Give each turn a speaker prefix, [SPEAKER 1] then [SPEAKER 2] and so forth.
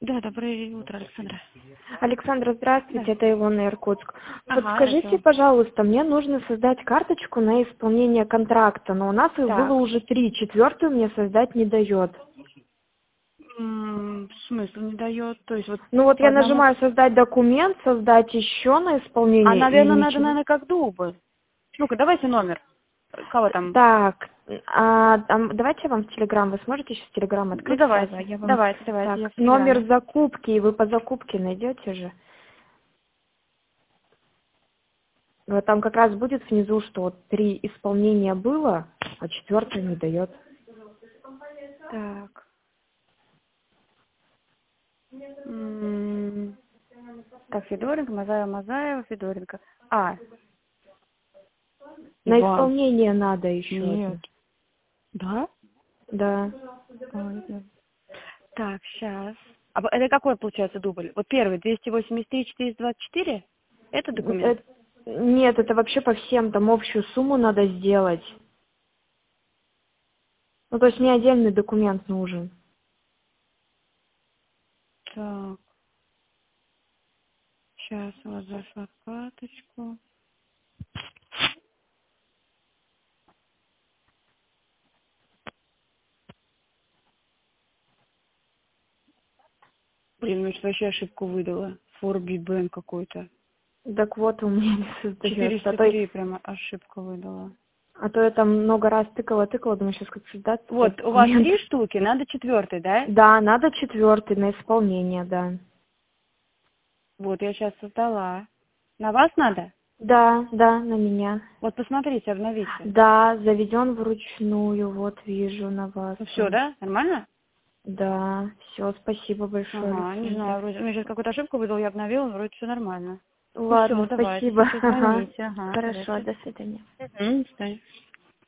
[SPEAKER 1] Да, доброе утро, Александра.
[SPEAKER 2] Александра, здравствуйте,
[SPEAKER 1] Да.
[SPEAKER 2] это Илона, Иркутск.
[SPEAKER 1] Ага,
[SPEAKER 2] Подскажите,
[SPEAKER 1] хорошо.
[SPEAKER 2] пожалуйста, мне нужно создать карточку на исполнение контракта, но у нас их было
[SPEAKER 1] Так.
[SPEAKER 2] уже 3, четвертую мне создать не дает.
[SPEAKER 1] Смысл не дает. То есть вот
[SPEAKER 2] Ну вот
[SPEAKER 1] по
[SPEAKER 2] я
[SPEAKER 1] одному...
[SPEAKER 2] нажимаю создать документ, создать еще на
[SPEAKER 1] А,
[SPEAKER 2] исполнение и
[SPEAKER 1] наверное, надо,
[SPEAKER 2] ничего.
[SPEAKER 1] наверное, как дубль. Ну-ка, давайте номер. Кого там?
[SPEAKER 2] Так, давайте я вам в Телеграм, вы сможете сейчас Телеграм
[SPEAKER 1] Ну,
[SPEAKER 2] открыть сразу, а
[SPEAKER 1] давайте.
[SPEAKER 2] я вам...
[SPEAKER 1] Давайте, я
[SPEAKER 2] Так,
[SPEAKER 1] в
[SPEAKER 2] номер
[SPEAKER 1] Телеграме.
[SPEAKER 2] закупки, вы по закупке найдете же? Вот там как раз будет внизу, что вот 3 исполнения было, а четвертое не дает.
[SPEAKER 1] Так. М, Так, Федоренко, Мазаева, Федоренко. А,
[SPEAKER 2] На
[SPEAKER 1] Иван.
[SPEAKER 2] исполнение надо еще
[SPEAKER 1] Нет.
[SPEAKER 2] одно.
[SPEAKER 1] Да?
[SPEAKER 2] Да.
[SPEAKER 1] Ой, да. Так, сейчас. Это какой получается дубль? Вот первый, 283, 424? Это документ?
[SPEAKER 2] Нет, это вообще по всем, там общую сумму надо сделать. Ну, то есть мне отдельный документ нужен.
[SPEAKER 1] Так, сейчас у вас зашла в карточку. Блин, может, вообще ошибку выдала. Форби какой-то.
[SPEAKER 2] Так вот, у меня не создается.
[SPEAKER 1] 403 прямо ошибку выдала.
[SPEAKER 2] А то я там много раз тыкала, думаю, сейчас как создать этот
[SPEAKER 1] Вот, у вас
[SPEAKER 2] документ.
[SPEAKER 1] 3 штуки, надо четвертый, да?
[SPEAKER 2] Да, надо четвертый на исполнение, да.
[SPEAKER 1] Вот, я сейчас создала. На вас надо?
[SPEAKER 2] Да, да, на меня.
[SPEAKER 1] Вот, посмотрите, обновите.
[SPEAKER 2] Да, заведен вручную, вот вижу на вас
[SPEAKER 1] Ну все,
[SPEAKER 2] он.
[SPEAKER 1] да? Нормально?
[SPEAKER 2] Да, все, спасибо большое,
[SPEAKER 1] Ага, не
[SPEAKER 2] Александра.
[SPEAKER 1] знаю, вроде, мне сейчас какую-то ошибку выдал, я обновила, вроде все нормально. Ну все,
[SPEAKER 2] Ладно,
[SPEAKER 1] давайте,
[SPEAKER 2] спасибо.
[SPEAKER 1] если что,
[SPEAKER 2] Ага.
[SPEAKER 1] звоните. Ага,
[SPEAKER 2] Хорошо,
[SPEAKER 1] удачи.
[SPEAKER 2] до свидания.
[SPEAKER 1] До свидания.